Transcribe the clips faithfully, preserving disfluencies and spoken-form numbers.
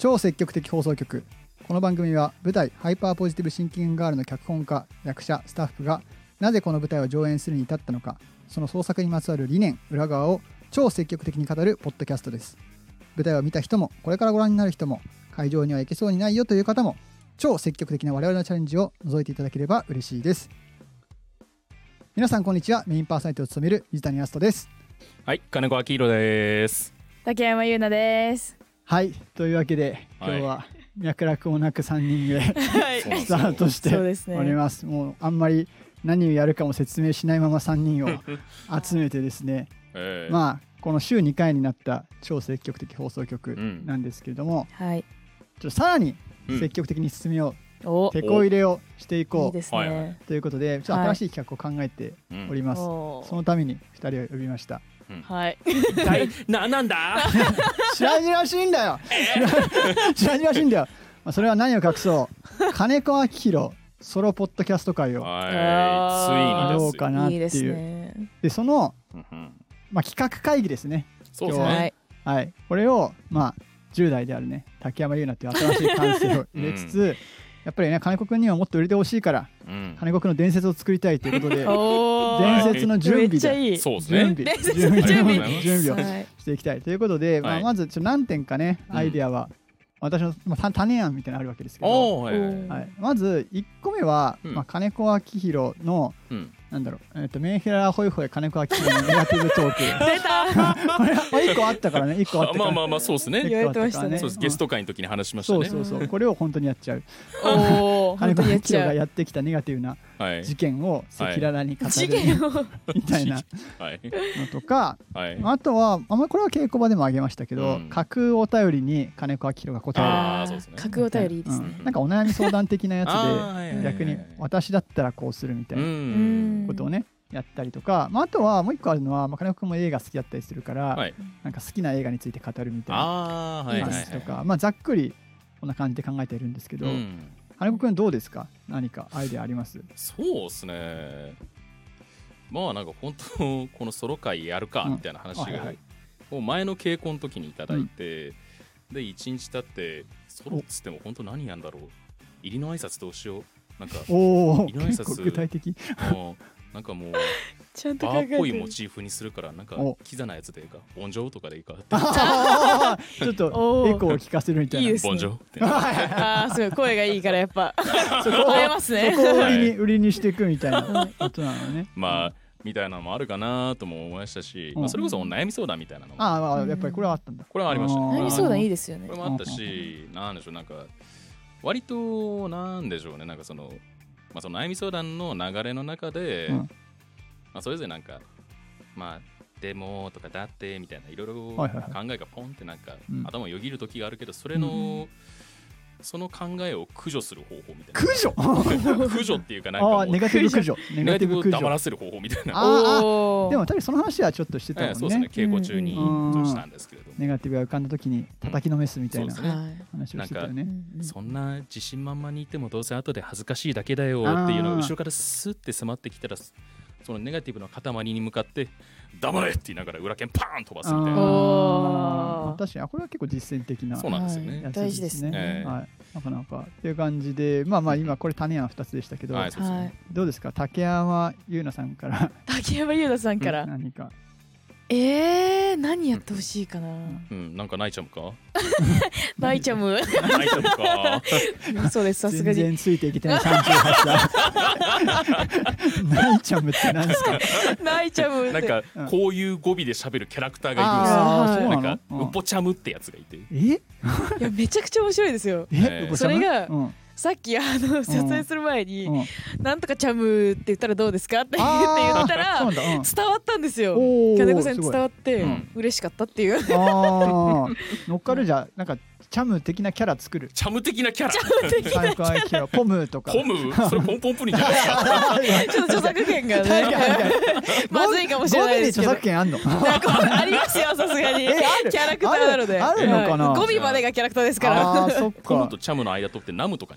超積極的放送局。この番組は舞台ハイパーポジティブシンキングガールの脚本家、役者、スタッフがなぜこの舞台を上演するに至ったのか、その創作にまつわる理念、裏側を超積極的に語るポッドキャストです。舞台を見た人もこれからご覧になる人も会場には行けそうにないよという方も超積極的な我々のチャレンジを覗いていただければ嬉しいです。皆さんこんにちは。メインパーソナリティを務める水谷康人です。 はい、金子明宏です。 竹山優奈です。 はい、というわけで今日は脈絡もなくさんにんで、はい、スタートしております。もうあんまり何をやるかも説明しないままさんにんを集めてですね、えー、まあこの週にかいになった超積極的放送局なんですけれども、うん、はい、ちょっとさらに積極的に進めよう、うん、テこ入れをしていこう、いいですね、ということでちょっと新しい企画を考えております、はい、そのためにふたりを呼びました。 うん、はい。 一体な、なんだ白々らしいんだよ。白々らしいんだよ。まあ、それは何を隠そう。金子明宏ソロポッドキャスト会をやろうかなっていう。いいですね。でその、まあ、企画会議ですね。 そうですね。 はい。これをまあじゅう代であるね竹山優奈っていう新しい感性を入れつつ、うん、やっぱりね金子くんにはもっと売れてほしいから、うん、金子くんの伝説を作りたいということで伝説の準備でそうですね、 準備準備準備をしていきたいということで、はい、まあ、まずちょ何点かねアイデアは、うん、私の、まあ、種案みたいなのあるわけですけど、はいはい、まずいっこめは、うん、まあ、金子明宏の、うん、なんだろう、えー、とメンヘラホイホイ金子明宏のネガティブトーク出たこれはいっこあったからねいっこあったからまあまあまあそうですね、 言われてましたね、 そうです、ゲスト会の時に話しましたね。 そうそうそう、これを本当にやっちゃうお金子明宏がやってきたネガティブな事件を赤裸々に語る、みたいなのとか、はい、あとはあんまりこれは稽古場でもあげましたけど、うん、架空お便りに金子明宏が答える、 あ、そうですね、架空お便りいいですね、 うん、なんかお悩み相談的なやつで逆に私だったらこうするみたいなことをねやったりとか、まあ、あとはもう一個あるのは、まあ、金子くんも映画好きだったりするから、はい、なんか好きな映画について語るみたいな話とか、まあ、ざっくりこんな感じで考えているんですけど、うん、金子くんどうですか？何かアイデアあります？ そうですね、まあなんか本当このソロ会やるかみたいな話が、うん、はいはい、もう前の稽古の時にいただいて、うん、でいちにち経ってソロっつっても本当何やんだろう、入りの挨拶どうしよう、なんかおー結構具体的なんかもうバーっぽいモチーフにするから、なんかキザなやつでいいか、ボンジョーとかでいいかちょっとエコーを聞かせるみたいな、 いいですね、 ボンジョーってあーすごい声がいいからやっぱそこをますね、そこを売りに、売りにしていくみたいなことなのねまあみたいなのもあるかなとも思いましたし、まあ、それこそお悩み相談みたいなのも、 ああやっぱりこれはあったんだ、 これはありましたね、 悩み相談いいですよね、 これもあったし、なんでしょう、なんか割となんでしょうね、なんかそのまあ、その悩み相談の流れの中で、うん、まあ、それぞれなんかまあでもとかだってみたいないろいろ考えがポンってなんか頭をよぎる時があるけど、それの、うん、その考えを駆除する方法みたいな、 駆除駆除っていうかなんかもうネガティブ駆除ネガティブを黙らせる方法みたいな、 ああでも多分その話はちょっとしてたもんね、 そうですね、稽古中にしたんですけれども、 ネガティブが浮かんだ時に叩きのめすみたいな、うん、話をしてたよね、 なんかそんな自信満々にいてもどうせ後で恥ずかしいだけだよっていうのが後ろからスッて迫ってきたら、そのネガティブの塊に向かって黙れって言いながら裏剣パーン飛ばすみたいな、 あ確かにこれは結構実践的な、 そうなんですよね、 はい、大事ですね、えーはい、なかなかっていう感じで、まあまあ今これ種案ふたつでしたけど、はい、そうですね、どうですか？竹山優奈さんから竹山優奈さんから何かえー、何やってほしいかな、 うん、なんか泣いちゃうか泣いちゃう泣いちゃうかそうです、さすがに全然ついていけてないさんじゅうはちだ泣いちゃうって何ですか？ 泣いちゃうってなんかこういう語尾で喋るキャラクターがいるんですよ、あー、なんかウポチャムってやつがいて、 えいやめちゃくちゃ面白いですよ、 えそれが、うん、さっきあの撮影する前に、うん、なんとかチャムって言ったらどうですかって言ったら伝わったんですよ、金子さんに伝わって、うん、嬉しかったっていうあ乗っかるじゃなんかチャム的なキャラ作る、 チャム的なキャラチャム的なキャラポムとかポムそれポンポンプリンじゃないですかちょっと著作権がねまずいかもしれないですけど、 語尾に著作権あんのありますよ、さすがにキャラクターなのであるのかな、 語尾までがキャラクターですから、 あそっか、 ポムとチャムの間取ってナムとかに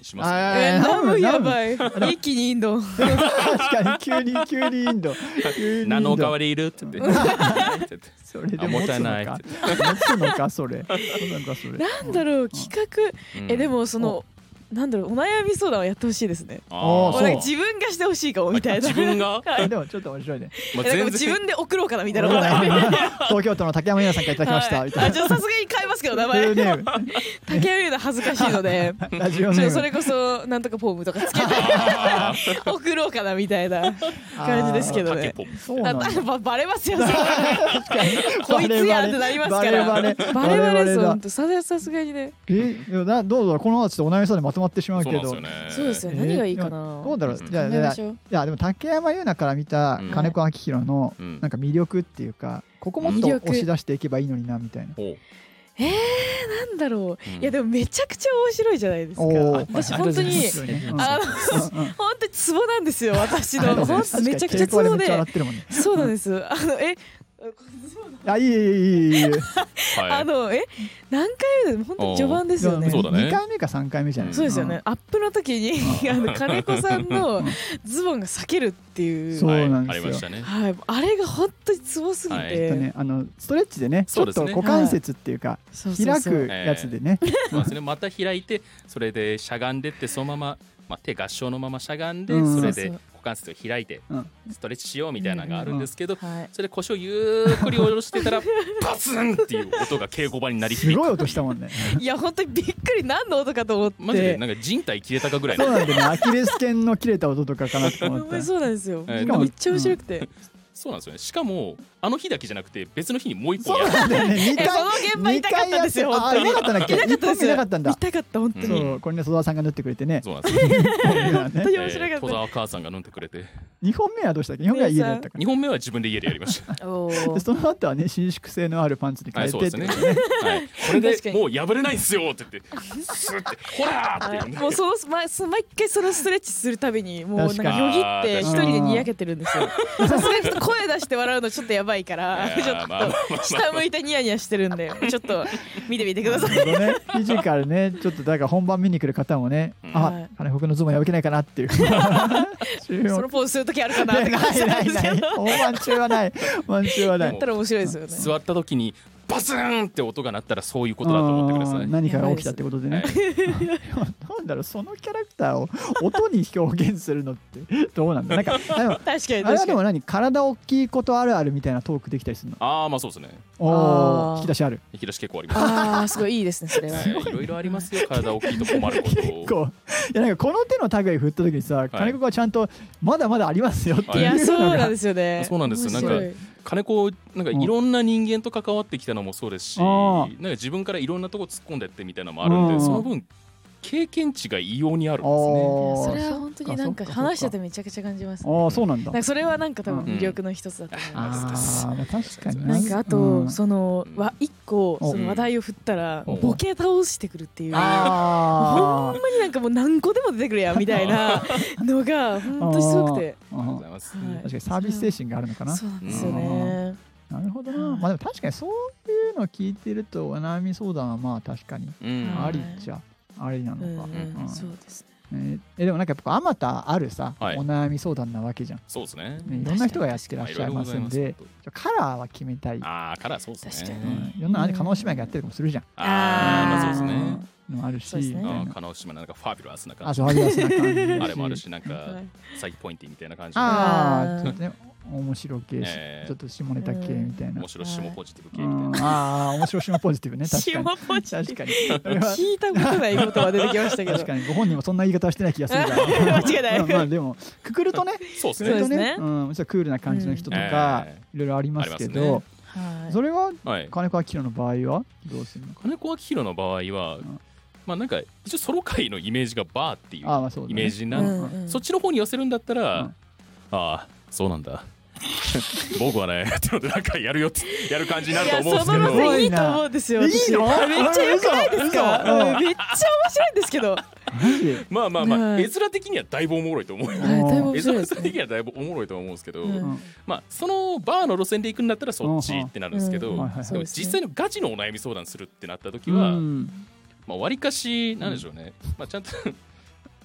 しますね。ナムやばい。一気にインド。 確かに急に急にインド。 何のおかわりいるって言って。 それで持つのか。持つのかそれ。 なんだろう企画。えでもその。なんだろうお悩み相談をやってほしいですね。ああ、自分がしてほしいかもみたいな。 自分が？ でもちょっと面白いね。 自分で送ろうかなみたいな。 東京都の竹山優奈さんからいただきました。 あ、じゃあさすがに変えますけど名前。竹山優奈恥ずかしいので、ラジオネームそれこそなんとかフォームとかつけて送ろうかなみたいな感じですけどね。バレますよ。こいつやってなりますから。バレバレです。本当さすがにね。 え、どうぞこの後ちょっとお悩み相談まとまってしまうけど、 そうですよね。何がいいかな。 どうだろう。じゃあいやでも竹山優奈から見た金子明宏のなんか魅力っていうか、ここもっと押し出していけばいいのになみたいな。えー、なんだろう。いやでもめちゃくちゃ面白いじゃないですか。私本当にあの本当にツボなんですよ。私の本当めちゃくちゃツボで。そうなんです。あのえ。 あ、いいいいいいいい。 あのえ何回目で本当に序盤ですよね。 にかいめかさんかいめじゃない。 そうですよね。アップの時にあの金子さんのズボンが裂けるっていう。 そうなんですよ。 ありましたね。 はい。あれが本当にツボすぎて。 あのストレッチでね、ちょっと股関節っていうか開くやつでね。 そうですね。また開いてそれでしゃがんでってそのまままあ手合掌のまましゃがんでそれで。股関節を開いてストレッチしようみたいなのがあるんですけど、それで腰をゆっくり下ろしてたらバツンっていう音が稽古場になりすごい音したもんね。 いや本当にびっくり何の音かと思って、 マジでなんか人体切れたかぐらい。 そうなんでね、アキレス腱の切れた音とかかなと思って。 そうなんですよ。めっちゃ面白くて。 そうなんですよね。しかもあの日だけじゃなくて別の日にもう一本やる。 その現場痛かったんですよ。 あ、見なかったんだっけ？見なかったんだ。 見たかった本当に。 そう、これね戸田さんが縫ってくれてね。 そうなんですよ。 本当に面白かった。 戸田母さんが縫ってくれて。 二本目はどうしたっけ？二本目は家でやったか。 二本目は自分で家でやりました。 その後はね伸縮性のあるパンツに変えてってね。 これでもう破れないっすよって言ってスってほらーって。 もうその毎回そのストレッチするたびにもうなんかよぎって一人でにやけてるんですよ。さすがに声出して笑うのちょっとやばいからちょっと下向いてニヤニヤしてるんでちょっっと見てみてください。 フィジカルね、ちょっとだから本番見に来る方もね、うん、あ、金子のズボン破けないかなっていうそのポーズするときあるかなって感じなんですけど、 本番中はない、本番中はない。 やったら面白いですよね。 座った時にバスーンって音が鳴ったらそういうことだと思ってください。 何かが起きたってことでね。なんだろう、そのキャラクターを音に表現するのってどうなんだ。なんか確かに確かに。 あれはでも何、体大きいことあるあるみたいなトークできたりするの。 ああ、まあそうですね。 おお、引き出しある。 引き出し結構あります。 ああ、すごいいいですね、それは。 いろいろありますよ、体大きいと困ること。結構いや、なんかこの手の類振った時にさ、金子がちゃんとまだまだありますよっていう。 いや、そうなんですよね。 そうなんですよ。なんか金子なんかいろんな人間と関わってきたのもそうですし、なんか自分からいろんなとこ突っ込んでってみたいなのもあるんで、その分経験値が異様にあるんですね。 それは本当になんか話しててめちゃくちゃ感じます、 ね。ああ、そうなんだ。 なんかそれはなんか多分魅力の一つだと思います。 うん、ああ、確かに。 なんかあと、うん、そのわ一個その話題を振ったら、うん、ボケ倒してくるっていう。ああ。ほんまになんかもう何個でも出てくるやんみたいなのが本当にすごくて。 ありがとうございます。確かにサービス精神があるのかな。 そうなんですよね。 なるほどな。まあでも確かにそういうのを聞いてるとお悩み相談はまあ確かにありっちゃありなのか。 そうですね。 えでもなんかやっぱあまたあるさ、お悩み相談なわけじゃん。 そうですね。 いろんな人がやってらっしゃいますんで、カラーは決めたい。 ああ、カラーそうですね。いろんなあれ叶姉妹がやってるかもするじゃん。 ああ、まあそうですね。 もあるし、 カノ島なんかファビュラスな感じ、あれもあるし、なんかサイポインティみたいな感じ、 ああ、ちょっとね面白系、ちょっと下ネタ系みたいな、 面白下ポジティブ系みたいな、 ああ、面白下ポジティブね、確かに、確かに、 聞いたことない言葉出てきましたけど、 確かにご本人もそんな言い方はしてない気がするから、 間違いない。 まあでもくくるとね、 そうですね、 うん、クールな感じの人とかいろいろありますけど、それは金子明宏の場合はどうするの？ 金子明宏の場合は。まあなんか一応ソロ界のイメージがバーっていうイメージなんで、そっちの方に寄せるんだったら、ああそうなんだ僕はねってのでなんかやるよってやる感じになると思うんですけど、 その路線いいと思うんですよ。いいの？めっちゃ良くないですか？めっちゃ面白いんですけど。 まあまあまあ絵面的にはだいぶおもろいと思う。絵面的にはだいぶおもろいと思うんですけど、まあそのバーの路線で行くんだったらそっちってなるんですけど、でも実際のガチのお悩み相談するってなった時は。まあ、割かしなんでしょうね、まあ、ちゃんと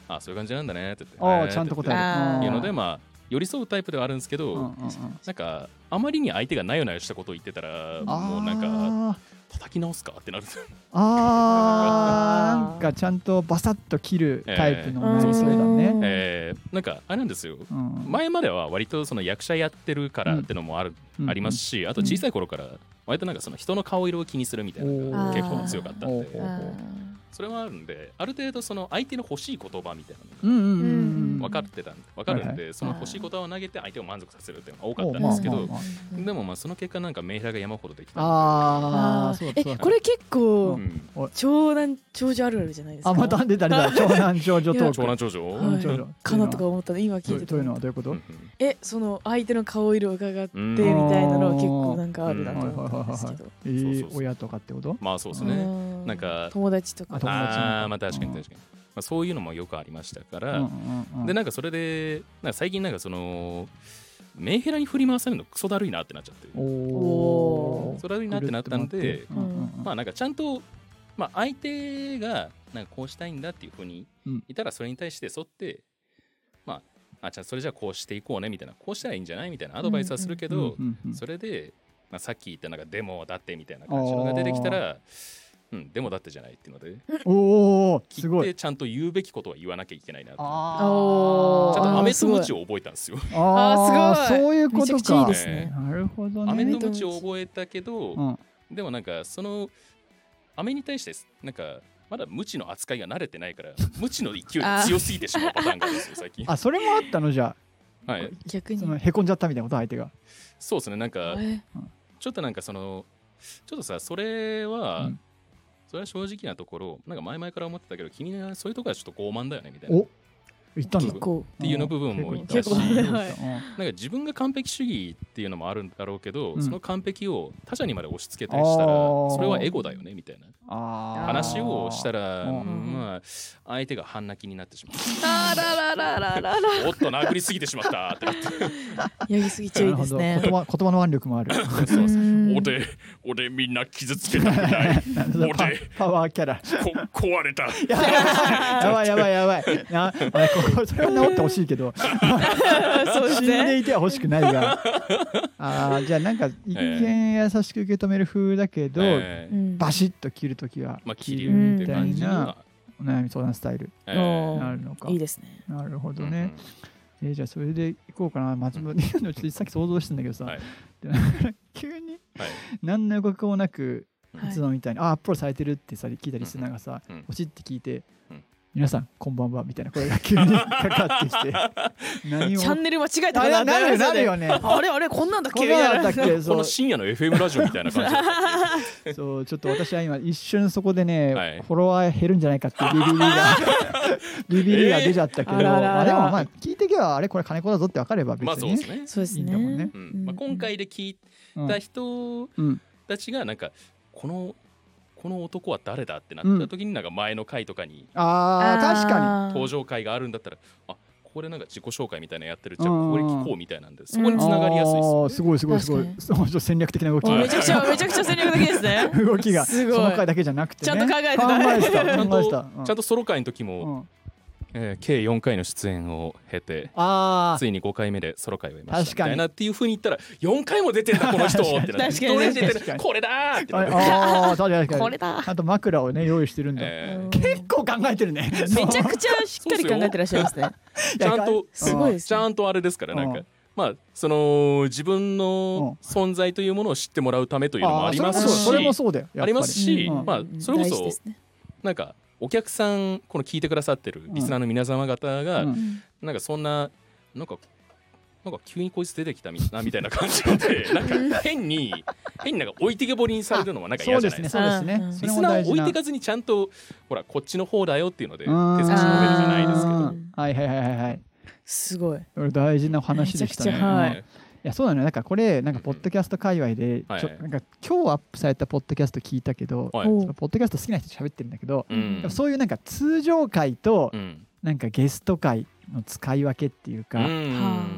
あそういう感じなんだねって言ってああちゃんと答えるいうのでまあ寄り添うタイプではあるんですけど、うんうんうん、なんかあまりに相手がなよなよしたことを言ってたらもうなんか叩き直すかってなるあーなんかちゃんとバサッと切るタイプの悩み相談ね、 えー、なんかあれなんですよ、うん、前までは割とその役者やってるからってのもある、うん、ありますし、あと小さい頃から割となんかその人の顔色を気にするみたいなのが結構強かったんで、それはあるんで、ある程度その相手の欲しい言葉みたいなのが分かってたんで、分かるんで、その欲しい言葉を投げて相手を満足させるっていうのが多かったんですけど、でもまあその結果なんかメンヘラが山ほどできたんで。 ああ、えこれ結構長男長女あるあるじゃないですか。 あまた出た出た長男長女トーク。 長男長女かなとか思ったの今聞いてた。 どういうのはどういうこと？ えその相手の顔色を伺ってみたいなのは結構なんかあるなと思ったんですけど。 えー親とかってこと？ まあそうですね。なんか友達とか。 ああまあ確かに確かに。まあそういうのもよくありましたから。でなんかそれでなんか最近なんかそのメンヘラに振り回されるのクソだるいなってなっちゃって。おお。クソだるいなってなったんで、まあなんかちゃんとまあ相手がなんかこうしたいんだっていうふうにいたらそれに対して沿ってまああじゃあそれじゃあこうしていこうねみたいなこうしたらいいんじゃないみたいなアドバイスはするけどそれでまあさっき言ったなんかデモだってみたいな感じのが出てきたら。うん、でもだってじゃないっていうのでおおすごい切ってちゃんと言うべきことは言わなきゃいけないなと思ってちゃんとアメとムチを覚えたんですよ。 ああすごいそういうことか。めちゃくちゃいいですね。 なるほどね。 アメとムチを覚えたけど、うん、でもなんかそのアメに対してなんかまだムチの扱いが慣れてないからムチの勢いが強すぎてしまうパターンがあるんですよ最近。 あそれもあったのじゃあ。はい。 逆にそのへこんじゃったみたいなこと相手が。 そうですねなんかちょっとなんかそのちょっとさそれは、うんそれは正直なところなんか前々から思ってたけど君はそういうところはちょっと傲慢だよねみたいなお言ったんだっていうの部分も言ったしなんか自分が完璧主義っていうのもあるんだろうけど、うん、その完璧を他者にまで押し付けたりしたらそれはエゴだよねみたいな話をしたら、まあ、相手が半泣きになってしまうあららららららおっと殴りすぎてしまったってなってやりすぎ注意ですね。 言葉、言葉の腕力もあるそう俺俺みんな傷つけたくない俺パワーキャラこ壊れたやばいやばいやばいなそれは治ってほしいけどそう死んでいては欲しくないがあじゃあなんか一見優しく受け止める風だけど、えー、バシッと切るときは切るみたいなお悩み相談スタイルになるのか。 いいですね。 なるほどね、うんえー、じゃあそれでいこうかな。松本ちょっとさっき想像してんだけどさ、はい、急に何の予告もなくいつもみたいに、はい、あアップロードされてるってさ聞いたりするのがさ、うん、ポチって聞いて、うん皆さんこんばんはみたいな声が急にかかってきて何もチャンネル間違えたかななるなるよねあれあれこんなんだっけみたいなこの深夜の エフエム ラジオみたいな感じそうちょっと私は今一瞬そこでね、はい、フォロワー減るんじゃないかっていうビビりがビビりが出ちゃったけど、えー、まあでもまあ聞いてけばあれこれ金子だぞって分かれば別に、 まあそうですね、 そうですね、いいんだもんね、 うんまあ、今回で聞いた人たちがなんかこのこの男は誰だってなった時になんか前の回とかに、 うん、あ確かに登場回があるんだったらあここでなんか自己紹介みたいなやってるじゃあここで聞こうみたいなんでそこに繋がりやすいですよね。 すごいすごいすごいそう戦略的な動きめちゃくちゃめちゃくちゃ戦略的ですね動きがその回だけじゃなくて、ね、 ちゃんと考えてたちゃんとちゃんとソロ回の時も、うんえー、計よんかいの出演を経てついにごかいめでソロ回を得ましたみたいなっていう風に言ったらよんかいも出てんだこの人ってなってどれ出てるこれだーってなってあ確かにこれだちゃんと枕をね用意してるんだ、えー、結構考えてるねめちゃくちゃしっかり考えてらっしゃいますねちゃんとすごいです、ね、 ちゃんとあれですからなんかまあその自分の存在というものを知ってもらうためというのもありますしそれもそうだよありますしまあそれこそなんかお客さんこの聞いてくださってるリスナーの皆様方が、うん、なんかそんななんかなんか急にこいつ出てきたみなみたいな感じでなんか変に変になんか置いてけぼりにされるのはなんか嫌じゃないですか。 そうですね、そうですね。 リスナーを置いてかずにちゃんとほらこっちの方だよっていうので手差し伸べるじゃないですけど。 はいはいはいはい。 すごい。 これ大事な話でしたね。はい。いやそうなのよ。なんかこれなんかポッドキャスト界隈で、ちょなんか今日アップされたポッドキャスト聞いたけど、はい、ポッドキャスト好きな人喋ってるんだけど、うん、そういうなんか通常回と、うん、なんかゲスト回の使い分けっていうか、うん、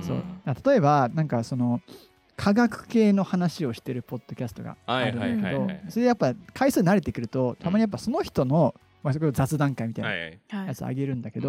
そう例えばなんかその科学系の話をしてるポッドキャストがあるんだけど、はいはいはいはい、それでやっぱ回数慣れてくるとたまにやっぱその人の、まあ、そこ雑談会みたいなやつあげるんだけど、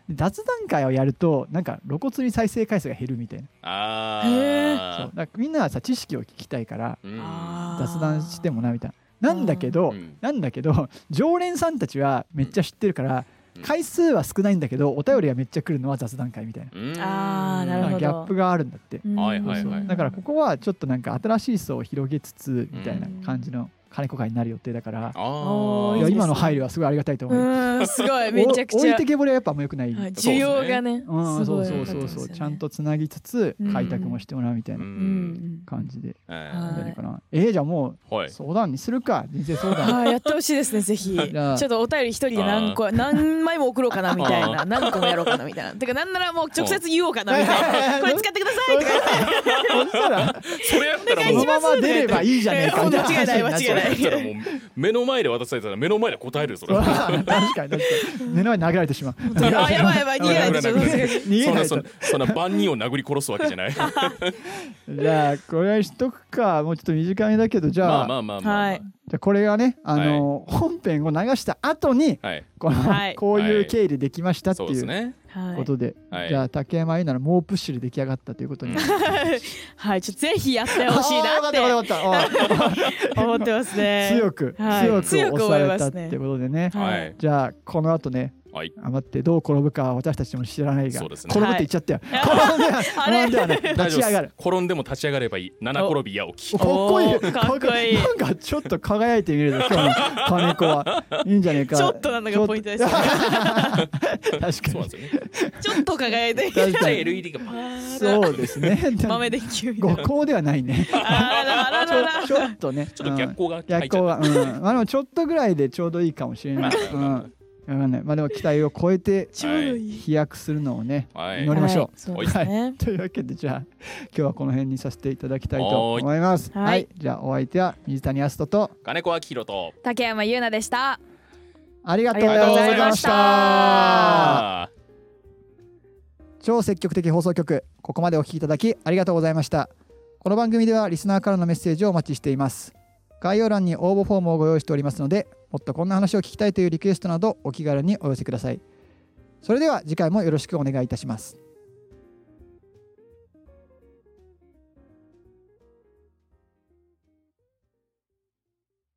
雑談会をやるとなんか露骨に再生回数が減るみたいな。 あそうだからみんなはさ知識を聞きたいから、 うん、 雑談してもなみたいな。なんだけど、うん、なんだけど常連さんたちはめっちゃ知ってるから、うん、回数は少ないんだけどお便りがめっちゃ来るのは雑談会みたいな、 うん、あーなるほど。 ギャップがあるんだって、 うん、はいはいはい。 だからここはちょっとなんか新しい層を広げつつみたいな感じの金子会になる予定だから、 あいや今の配慮はすごいありがたいと思う。 うんすごいめちゃくちゃ置いてけぼりはやっぱあんま良くない、はい、 需要がね、 うん、そうそうそうそう、ちゃんとつなぎつつ開拓もしてもらうみたいな感じで、うん、じゃないかな。えー、じゃあもう相談にするか、人生相談。 あやってほしいですねぜひ。ちょっとお便り一人で何個何枚も送ろうかなみたいな、何個もやろうかなみたいな。てかなんならもう直接言おうかなみたいな。これ使ってくださいとか言って。そしたらそれやったらそのまま出ればいいじゃねえかみたいな。 間違いない間違いない。 目の前で渡されたら目の前で答えるそれ。 確かに確かに目の前に投げられてしまう。 あやばいやばい逃げないと逃げないと。 そんな万人を殴り殺すわけじゃない。 じゃあこれはしとくか。もうちょっと短めだけどじゃあまあまあまあまあ、 じゃあこれがねあの本編を流した後にこのこういう経緯でできましたっていうことで、じゃあ竹山優奈の猛プッシュで出来上がったということにはいちょっとぜひやってほしいなって思ってますね。 強く強く押さえたってことでね。じゃあこの後ねはい、 待ってどう転ぶかは私たちも知らないが、ね、転ぶって言っちゃったよ、 はい、 転んではね立ち上がる。 転んでも立ち上がればいい。七転び八起き。 かっこいい。 かっこいい。 なんかちょっと輝いてみる今日の金子はいいんじゃねえか。 ちょっとなんだかポイントですね。確かにそうなんですよね。 ちょっと輝いて確かにエルイーディー がパーそうですね。 豆電球みたいな。 五光ではないね。ちょっとねちょっと逆光が逆光が、うん、まあでもちょっとぐらいでちょうどいいかもしれない。うんわかんない。まあでも期待を超えて飛躍するのをね、はい、祈りましょう。 はいはいはい、というわけでじゃあ今日はこの辺にさせていただきたいと思います。はい、はい、じゃあお相手は水谷康人と金子明宏と竹山優奈でした。 ありがとうございました。超積極的放送局、ここまでお聞きいただきありがとうございました。この番組ではリスナーからのメッセージをお待ちしています。概要欄に応募フォームをご用意しておりますので、もっとこんな話を聞きたいというリクエストなどお気軽にお寄せください。それでは次回もよろしくお願いいたします。